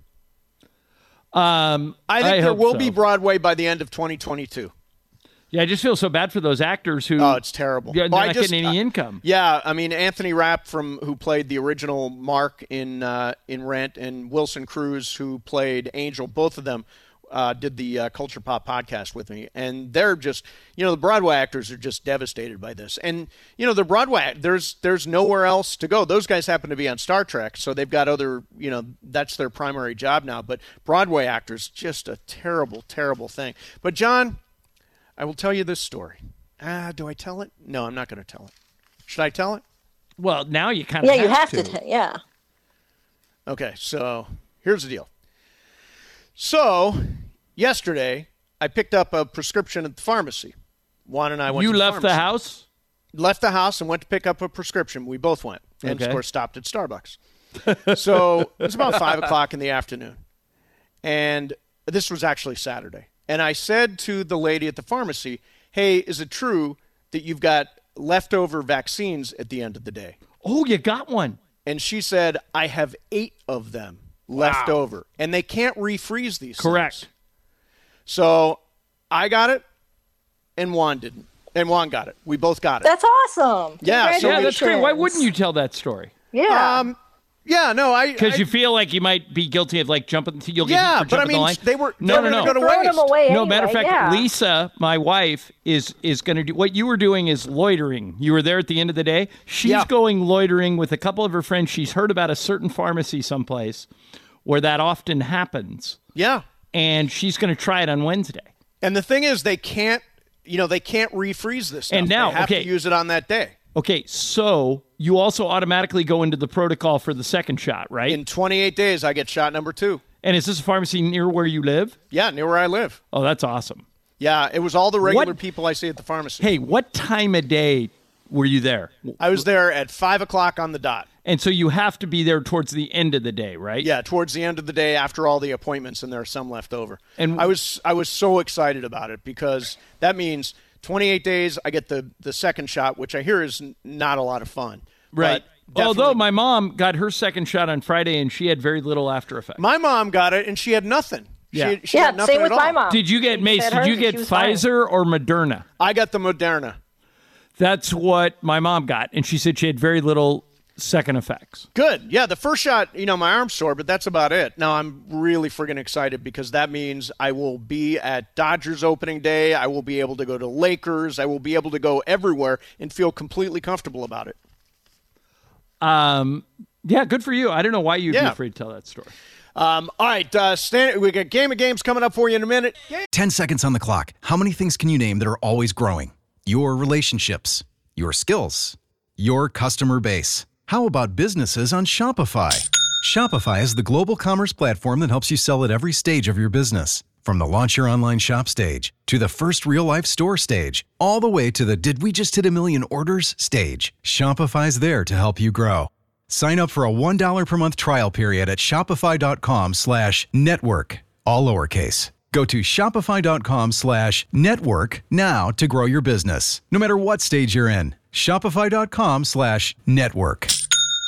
Speaker 1: I think there will be Broadway by the end of 2022.
Speaker 2: Yeah, I just feel so bad for those actors who.
Speaker 1: Oh, it's terrible.
Speaker 2: They're not getting any income.
Speaker 1: Yeah, I mean Anthony Rapp who played the original Mark in Rent, and Wilson Cruz who played Angel. Both of them did the Culture Pop podcast with me, and they're just the Broadway actors are just devastated by this. And the Broadway there's nowhere else to go. Those guys happen to be on Star Trek, so they've got other that's their primary job now. But Broadway actors, just a terrible, terrible thing. But John, I will tell you this story. Do I tell it? No, I'm not going to tell it. Should I tell it?
Speaker 2: Well, now you kind of
Speaker 6: you have to. Yeah.
Speaker 1: Okay, so here's the deal. So yesterday, I picked up a prescription at the pharmacy. Juan and I went to the pharmacy.
Speaker 2: You left the house?
Speaker 1: Left the house and went to pick up a prescription. We both went. And, of course, stopped at Starbucks. So it was about 5 o'clock in the afternoon. And this was actually Saturday. And I said to the lady at the pharmacy, hey, is it true that you've got leftover vaccines at the end of the day?
Speaker 2: Oh, you got one.
Speaker 1: And she said, I have 8 of them left over. And they can't refreeze these
Speaker 2: Correct.
Speaker 1: things. So I got it, and Juan didn't. And Juan got it. We both got it.
Speaker 6: That's awesome.
Speaker 1: Yeah,
Speaker 2: that's great. Why wouldn't you tell that story?
Speaker 6: Yeah.
Speaker 1: Yeah, no,
Speaker 2: because you feel like you might be guilty of jumping. You'll get
Speaker 1: yeah,
Speaker 2: for
Speaker 1: but I
Speaker 2: jumping
Speaker 1: mean,
Speaker 2: the line.
Speaker 1: they were
Speaker 2: no.
Speaker 1: Going to
Speaker 6: throwing them away
Speaker 2: No,
Speaker 6: anyway,
Speaker 2: matter of fact,
Speaker 6: yeah.
Speaker 2: Lisa, my wife, is going to do what you were doing is loitering. You were there at the end of the day. She's going loitering with a couple of her friends. She's heard about a certain pharmacy someplace where that often happens.
Speaker 1: Yeah,
Speaker 2: and she's going to try it on Wednesday.
Speaker 1: And the thing is, they can't refreeze this stuff.
Speaker 2: And now,
Speaker 1: they have to use it on that day.
Speaker 2: Okay, so you also automatically go into the protocol for the second shot, right?
Speaker 1: In 28 days, I get shot number 2.
Speaker 2: And is this a pharmacy near where you live?
Speaker 1: Yeah, near where I live.
Speaker 2: Oh, that's awesome.
Speaker 1: Yeah, it was all the regular people I see at the pharmacy.
Speaker 2: Hey, what time of day were you there?
Speaker 1: I was there at 5 o'clock on the dot.
Speaker 2: And so you have to be there towards the end of the day, right?
Speaker 1: Yeah, towards the end of the day after all the appointments, and there are some left over.
Speaker 2: And
Speaker 1: I was so excited about it because that means 28 days, I get the second shot, which I hear is not a lot of fun.
Speaker 2: Right. Although my mom got her second shot on Friday, and she had very little after effect.
Speaker 1: My mom got it, and she had nothing.
Speaker 2: Yeah,
Speaker 1: she had nothing
Speaker 6: same with
Speaker 1: at all.
Speaker 6: my mom.
Speaker 2: Did you get, Mace, did you get Pfizer or Moderna?
Speaker 1: I got the Moderna.
Speaker 2: That's what my mom got, and she said she had very little second effects.
Speaker 1: Good. Yeah, the first shot, my arm's sore, but that's about it. Now I'm really friggin' excited because that means I will be at Dodgers opening day. I will be able to go to Lakers. I will be able to go everywhere and feel completely comfortable about it.
Speaker 2: Yeah, good for you. I don't know why you'd be afraid to tell that story.
Speaker 1: All right, we got Game of Games coming up for you in a minute.
Speaker 5: 10 seconds on the clock. How many things can you name that are always growing? Your relationships, your skills, your customer base. How about businesses on Shopify? Shopify is the global commerce platform that helps you sell at every stage of your business. From the launch your online shop stage, to the first real-life store stage, all the way to the did we just hit a million orders stage. Shopify's there to help you grow. Sign up for a $1 per month trial period at shopify.com/network, all lowercase. Go to shopify.com/network now to grow your business, no matter what stage you're in. Shopify.com/network.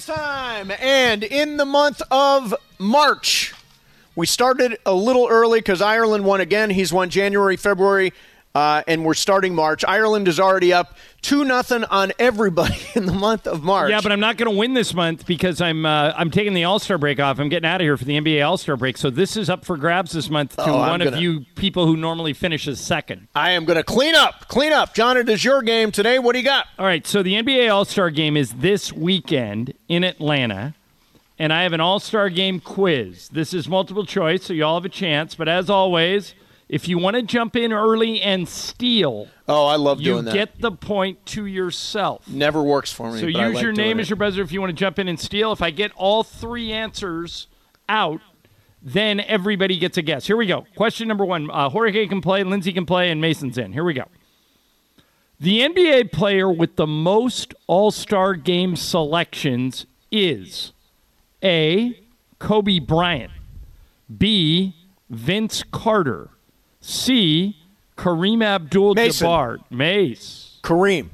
Speaker 1: It's time. And in the month of March, we started a little early because Ireland won again. He's won January, February, and we're starting March. Ireland is already up 2-0 on everybody in the month of March.
Speaker 2: Yeah, but I'm not going to win this month because I'm taking the All-Star break off. I'm getting out of here for the NBA All-Star break. So this is up for grabs this month to of you people who normally finishes second.
Speaker 1: I am going to clean up. John, it is your game today. What do you got?
Speaker 2: All right, so the NBA All-Star game is this weekend in Atlanta, and I have an All-Star game quiz. This is multiple choice, so you all have a chance. But as always, if you want to jump in early and steal,
Speaker 1: I love doing that.
Speaker 2: You get the point to yourself.
Speaker 1: Never works for me.
Speaker 2: So use your name as your buzzer if you want to jump in and steal. If I get all three answers out, then everybody gets a guess. Here we go. Question number one. Jorge can play, Lindsay can play, and Mason's in. Here we go. The NBA player with the most All-Star game selections is A, Kobe Bryant, B, Vince Carter, C, Kareem Abdul-Jabbar. Mace.
Speaker 1: Kareem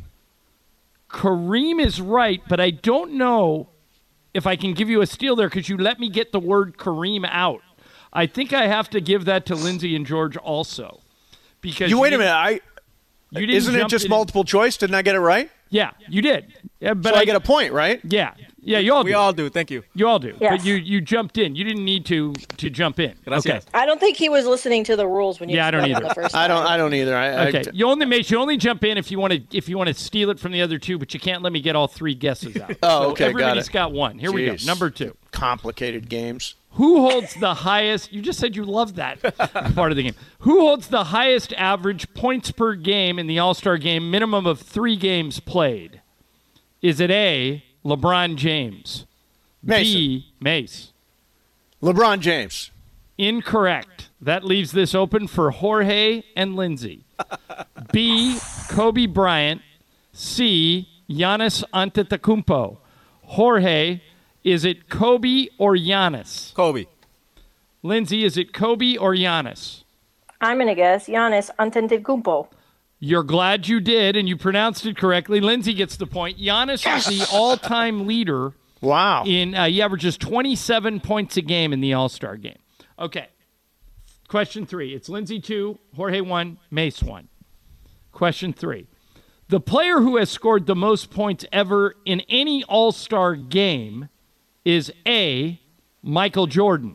Speaker 2: is right, but I don't know if I can give you a steal there because you let me get the word Kareem out. I think I have to give that to Lindsay and George also. Because
Speaker 1: wait a minute. Isn't it just multiple choice? Didn't I get it right?
Speaker 2: Yeah, you did. Yeah, but
Speaker 1: I get a point, right?
Speaker 2: Yeah. Yeah, you all do.
Speaker 8: We all do. Thank you.
Speaker 2: You all do.
Speaker 6: Yes.
Speaker 2: But you jumped in. You didn't need to jump in.
Speaker 8: Gracias.
Speaker 2: Okay.
Speaker 6: I don't think he was listening to the rules when you.
Speaker 2: Yeah, I don't either.
Speaker 6: The first
Speaker 1: I don't either.
Speaker 2: Okay. You only jump in if you want to steal it from the other two, but you can't let me get all three guesses out.
Speaker 1: Okay,
Speaker 2: everybody's got one. Here we go. Number two.
Speaker 1: Complicated games.
Speaker 2: Who holds the highest? You just said you love that part of the game. Who holds the highest average points per game in the All-Star game? Minimum of 3 games played. Is it A, LeBron James?
Speaker 1: Mason.
Speaker 2: B, Mace.
Speaker 1: LeBron James.
Speaker 2: Incorrect. That leaves this open for Jorge and Lindsay. B, Kobe Bryant. C, Giannis Antetokounmpo. Jorge, is it Kobe or Giannis?
Speaker 8: Kobe.
Speaker 2: Lindsay, is it Kobe or Giannis?
Speaker 6: I'm going to guess Giannis Antetokounmpo.
Speaker 2: You're glad you did, and you pronounced it correctly. Lindsay gets the point. Giannis is the all-time leader.
Speaker 1: Wow.
Speaker 2: He averages 27 points a game in the All-Star game. Okay. Question 3. It's Lindsay 2, Jorge 1, Mace 1. Question 3. The player who has scored the most points ever in any All-Star game is A, Michael Jordan.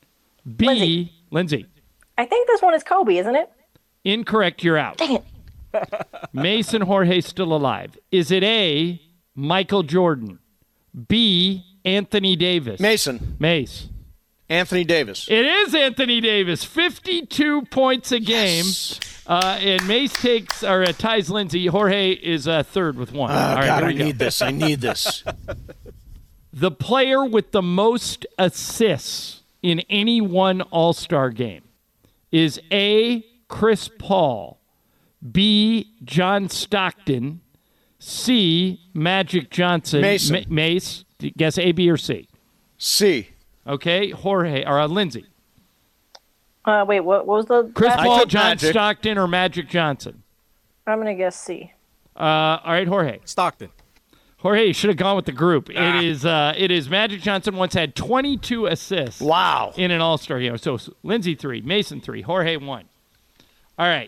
Speaker 2: B, Lindsay.
Speaker 6: I think this one is Kobe, isn't it?
Speaker 2: Incorrect. You're out.
Speaker 6: Dang it.
Speaker 2: Mace and Jorge still alive. Is it A, Michael Jordan? B, Anthony Davis? Mace.
Speaker 1: Anthony Davis.
Speaker 2: It is Anthony Davis. 52 points a game. Yes. And Mace ties Lindsay. Jorge is third with 1.
Speaker 1: All right, God, I need this.
Speaker 2: The player with the most assists in any one All-Star game is A, Chris Paul, B, John Stockton, C, Magic Johnson.
Speaker 1: Mason.
Speaker 2: Mace, guess A, B, or C?
Speaker 1: C.
Speaker 2: Okay, Jorge, or Lindsay.
Speaker 6: Wait, what was the...
Speaker 2: Chris Paul, John
Speaker 1: Magic.
Speaker 2: Stockton, or Magic Johnson?
Speaker 6: I'm going to guess C.
Speaker 2: All right, Jorge.
Speaker 8: Stockton.
Speaker 2: Jorge, you should have gone with the group. It is Magic Johnson once had 22 assists.
Speaker 1: Wow.
Speaker 2: In an All-Star game. So Lindsay 3, Mason 3, Jorge 1. All right.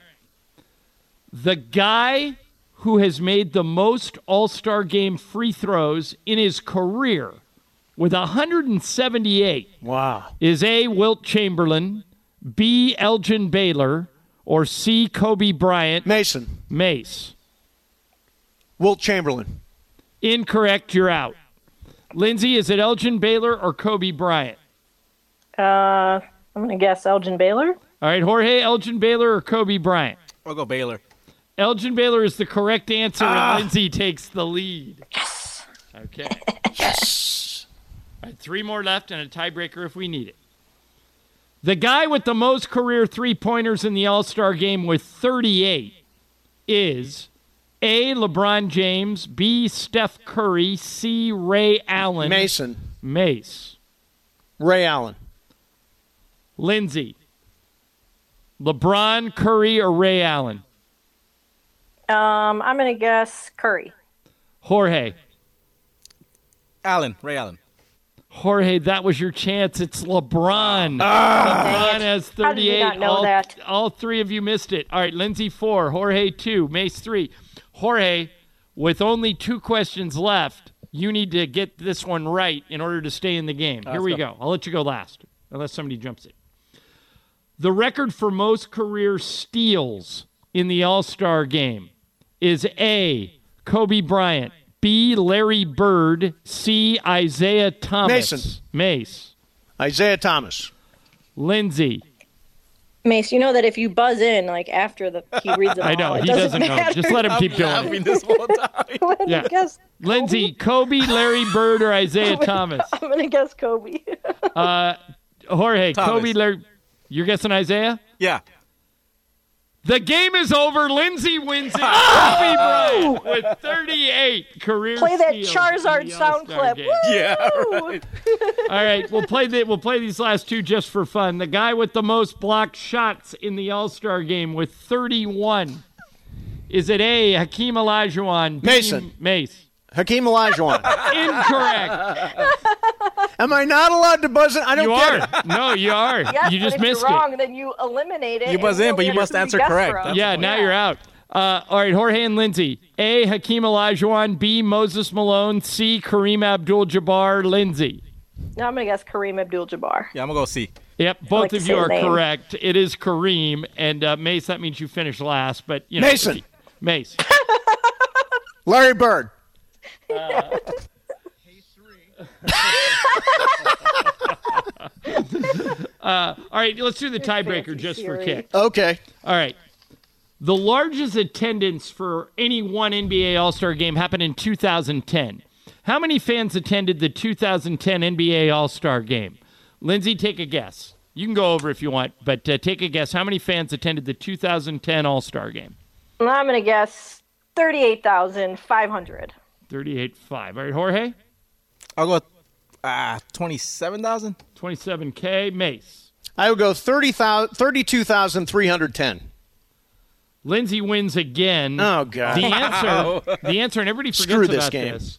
Speaker 2: The guy who has made the most All-Star game free throws in his career with 178 is A, Wilt Chamberlain, B, Elgin Baylor, or C, Kobe Bryant. Mace.
Speaker 1: Wilt Chamberlain.
Speaker 2: Incorrect. You're out. Lindsay, is it Elgin Baylor or Kobe Bryant?
Speaker 6: I'm going to guess Elgin Baylor.
Speaker 2: All right, Jorge, Elgin Baylor or Kobe Bryant?
Speaker 8: I'll go Baylor.
Speaker 2: Elgin Baylor is the correct answer, and Lindsay takes the lead.
Speaker 6: Yes.
Speaker 2: Okay.
Speaker 1: Yes.
Speaker 2: All right, 3 more left and a tiebreaker if we need it. The guy with the most career three-pointers in the All-Star game with 38 is A, LeBron James, B, Steph Curry, C, Ray Allen. Mace.
Speaker 1: Ray Allen.
Speaker 2: Lindsay. LeBron, Curry, or Ray Allen?
Speaker 6: I'm going to guess Curry.
Speaker 2: Jorge.
Speaker 8: Ray Allen.
Speaker 2: Jorge, that was your chance. It's LeBron. LeBron has 38.
Speaker 6: How did you not know that?
Speaker 2: All three of you missed it. All right, Lindsay 4, Jorge 2, Mace 3. Jorge, with only 2 questions left, you need to get this one right in order to stay in the game. Here we go. I'll let you go last, unless somebody jumps it. The record for most career steals in the All-Star game is A, Kobe Bryant, B, Larry Bird, C, Isaiah Thomas. Mace.
Speaker 1: Isaiah Thomas.
Speaker 2: Lindsay.
Speaker 6: Mace, you know that if you buzz in, like after he reads it all,
Speaker 2: I know, he
Speaker 6: doesn't
Speaker 2: know.
Speaker 6: matter.
Speaker 2: Just let him keep doing it.
Speaker 8: This whole time.
Speaker 2: Yeah.
Speaker 6: Guess
Speaker 2: Lindsay, Kobe, Larry Bird, or Isaiah Thomas?
Speaker 6: I'm going to guess Kobe.
Speaker 2: Jorge,
Speaker 8: Thomas.
Speaker 2: Kobe, Larry. You're guessing Isaiah?
Speaker 8: Yeah.
Speaker 2: The game is over. Lindsay wins it. Kobe Bryant with 38 career
Speaker 6: Play that
Speaker 2: steals
Speaker 6: Charizard
Speaker 2: in the
Speaker 6: sound
Speaker 2: All-Star
Speaker 6: clip.
Speaker 2: game.
Speaker 6: Woo!
Speaker 8: Yeah, right.
Speaker 2: All right, we'll play these last 2 just for fun. The guy with the most blocked shots in the All-Star game with 31. Is it A, Hakeem Olajuwon? B,
Speaker 1: Mason.
Speaker 2: Mace.
Speaker 1: Hakeem Olajuwon.
Speaker 2: Incorrect.
Speaker 1: Am I not allowed to buzz in? I don't
Speaker 2: You
Speaker 1: get
Speaker 2: are.
Speaker 1: it.
Speaker 2: No, you are.
Speaker 6: Yes,
Speaker 2: You just
Speaker 6: but if
Speaker 2: missed
Speaker 6: you're wrong,
Speaker 2: it.
Speaker 6: then you eliminate it.
Speaker 8: You buzz
Speaker 6: and
Speaker 8: in, but you
Speaker 6: only
Speaker 8: must
Speaker 6: have to
Speaker 8: answer
Speaker 6: guess
Speaker 8: correct.
Speaker 6: for us.
Speaker 8: That's
Speaker 2: Yeah, now you're out. All right, Jorge and Lindsay. A, Hakeem Olajuwon. B, Moses Malone. C, Kareem Abdul-Jabbar. Lindsay.
Speaker 6: Now I'm going to guess Kareem Abdul-Jabbar.
Speaker 8: Yeah, I'm going to go C.
Speaker 2: Yep, both
Speaker 6: like to
Speaker 2: of
Speaker 6: say
Speaker 2: you are
Speaker 6: the name.
Speaker 2: correct. It is Kareem, and Mace, that means you finished last. But you know,
Speaker 1: Mason.
Speaker 2: Mace.
Speaker 1: Larry Bird.
Speaker 2: All right, let's do the tiebreaker just for kicks.
Speaker 1: Okay.
Speaker 2: All right. The largest attendance for any one NBA All-Star game happened in 2010. How many fans attended the 2010 NBA All-Star game? Lindsay, take a guess. You can go over if you want, but take a guess. How many fans attended the 2010 All-Star game?
Speaker 6: I'm going to guess 38,500.
Speaker 2: 38.5. All right, Jorge?
Speaker 8: I'll go 27,000.
Speaker 2: 27K. Mace.
Speaker 1: I would go 32,310.
Speaker 2: Lindsay wins again.
Speaker 1: Oh, God.
Speaker 2: The answer, and everybody
Speaker 1: Screw
Speaker 2: forgets
Speaker 1: this
Speaker 2: about
Speaker 1: game.
Speaker 2: this.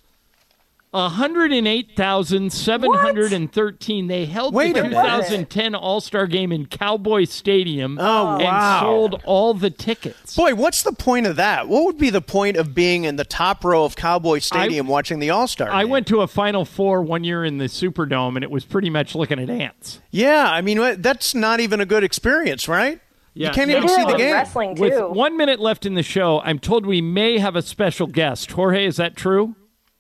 Speaker 2: 108,713. They held
Speaker 1: Wait
Speaker 2: the
Speaker 1: a minute.
Speaker 2: 2010 All-Star game in Cowboy Stadium
Speaker 1: Oh,
Speaker 2: and
Speaker 1: wow.
Speaker 2: sold all the tickets.
Speaker 1: Boy, what's the point of that? What would be the point of being in the top row of Cowboy Stadium watching the All-Star
Speaker 2: I
Speaker 1: game?
Speaker 2: went to a Final Four one year in the Superdome, and it was pretty much looking at ants.
Speaker 1: Yeah, I mean, that's not even a good experience, right?
Speaker 2: Yeah.
Speaker 1: You can't
Speaker 2: Now,
Speaker 1: even
Speaker 6: They
Speaker 1: see
Speaker 6: do
Speaker 1: the
Speaker 6: it with
Speaker 1: game.
Speaker 6: wrestling, too.
Speaker 2: With 1 minute left in the show, I'm told we may have a special guest. Jorge, is that true?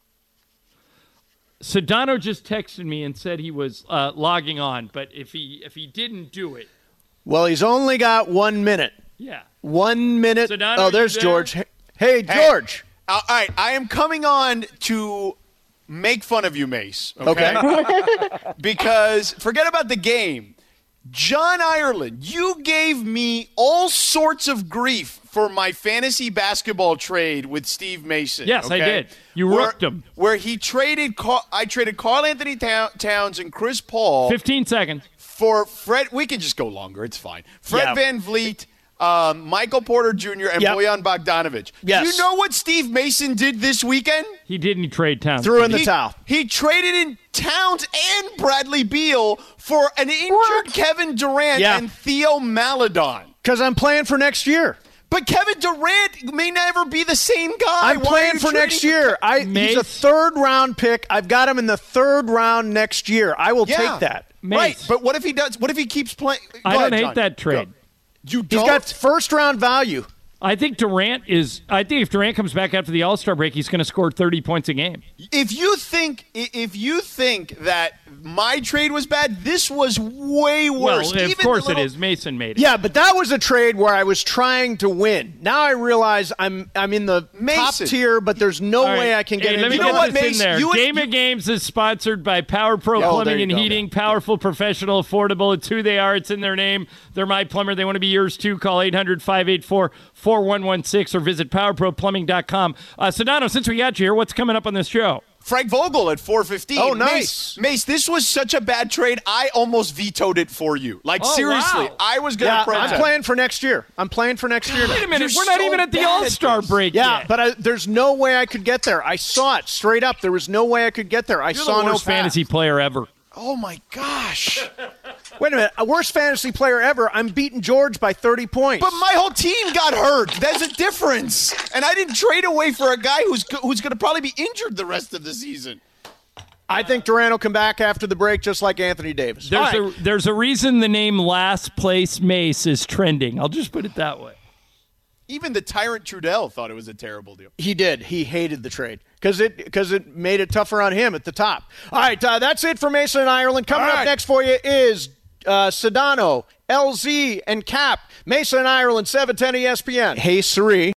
Speaker 2: Sedano just texted me and said he was logging on, but if he didn't do it,
Speaker 1: Well, he's only got 1 minute.
Speaker 2: yeah.
Speaker 1: 1 minute.
Speaker 2: Sedano,
Speaker 1: Oh, there's
Speaker 2: you there?
Speaker 1: George. Hey, George.
Speaker 9: All right, I am coming on to make fun of you, Mace. Okay. Because forget about the game. John Ireland, you gave me all sorts of grief for my fantasy basketball trade with Steve Mason.
Speaker 2: Yes, I
Speaker 9: okay?
Speaker 2: did. You rooked him.
Speaker 9: Where he traded, I traded Karl Anthony Towns and Chris Paul
Speaker 2: 15 seconds.
Speaker 9: for Fred. We can just go longer. It's fine. Fred
Speaker 1: Yeah.
Speaker 9: Van Vliet, Michael Porter Jr., and
Speaker 1: Yep.
Speaker 9: Bojan Bogdanovic.
Speaker 1: Yes.
Speaker 9: Do you know what Steve Mason did this weekend?
Speaker 2: He didn't trade Towns.
Speaker 1: Threw in the towel.
Speaker 9: He traded in Towns and Bradley Beal for an injured
Speaker 6: What?
Speaker 9: Kevin Durant
Speaker 1: Yeah.
Speaker 9: and Theo Maledon.
Speaker 1: Because I'm playing for next year.
Speaker 9: But Kevin Durant may never be the same guy.
Speaker 1: I'm
Speaker 9: Why are
Speaker 1: playing
Speaker 9: you
Speaker 1: for
Speaker 9: trading
Speaker 1: next year. He's
Speaker 2: Mace?
Speaker 1: a third-round pick. I've got him in the third round next year. I will
Speaker 9: Yeah.
Speaker 1: take that.
Speaker 2: Mace.
Speaker 9: Right, but what if he does? What if he keeps playing?
Speaker 2: I
Speaker 9: Go
Speaker 2: don't
Speaker 9: ahead,
Speaker 2: hate
Speaker 9: John.
Speaker 2: that trade.
Speaker 9: Go. You
Speaker 1: He's
Speaker 9: don't?
Speaker 1: got first-round value.
Speaker 2: I think if Durant comes back after the All-Star break, he's going to score 30 points a game.
Speaker 9: If you think that my trade was bad, this was way worse.
Speaker 2: Well, of
Speaker 9: Even
Speaker 2: course
Speaker 9: the little-
Speaker 2: it is. Mason made it.
Speaker 1: Yeah, but that was a trade where I was trying to win. Now I realize I'm in the top
Speaker 9: Mason.
Speaker 1: tier, but there's no
Speaker 2: All right.
Speaker 1: way I can get
Speaker 2: Hey,
Speaker 1: into
Speaker 2: let me
Speaker 9: You
Speaker 2: get
Speaker 9: know what,
Speaker 2: this
Speaker 9: Mace?
Speaker 2: in there.
Speaker 9: You and-
Speaker 2: Game of Games is sponsored by Power Pro
Speaker 1: Oh,
Speaker 2: Plumbing
Speaker 1: there you
Speaker 2: and
Speaker 1: go.
Speaker 2: Heating. Powerful, professional, affordable. It's who they are. It's in their name. They're my plumber. They want to be yours too. Call 800-584-4800. 888-866-4116 or visit PowerProPlumbing.com. Sedano, since we got you here, what's coming up on this show?
Speaker 9: Frank Vogel at 4:15.
Speaker 1: Oh, nice.
Speaker 9: Mace, this was such a bad trade, I almost vetoed it for you. Seriously,
Speaker 2: wow.
Speaker 9: I was going to protest.
Speaker 1: I'm playing for next year.
Speaker 2: Wait a minute.
Speaker 9: You're
Speaker 2: We're not
Speaker 9: so
Speaker 2: even at the
Speaker 9: bad at
Speaker 2: All-Star
Speaker 9: this.
Speaker 2: break
Speaker 1: Yeah,
Speaker 2: yet.
Speaker 1: but there's no way I could get there. I saw it straight up. There was no way I could get there. I
Speaker 2: You're
Speaker 1: saw
Speaker 2: the
Speaker 1: no
Speaker 2: worst
Speaker 1: path.
Speaker 2: fantasy player ever.
Speaker 9: Oh, my gosh.
Speaker 1: Wait a minute. A worst fantasy player ever. I'm beating George by 30 points.
Speaker 9: But my whole team got hurt. There's a difference. And I didn't trade away for a guy who's going to probably be injured the rest of the season.
Speaker 1: I think Durant will come back after the break just like Anthony Davis.
Speaker 2: There's a reason the name Last Place Mace is trending. I'll just put it that way.
Speaker 9: Even the Tyrant Trudell thought it was a terrible deal.
Speaker 1: He did. He hated the trade because it made it tougher on him at the top. All right, that's it for Mason and Ireland. Coming up next for you is Sedano, LZ, and Cap. Mason and Ireland, 710 ESPN. Hey, Siri.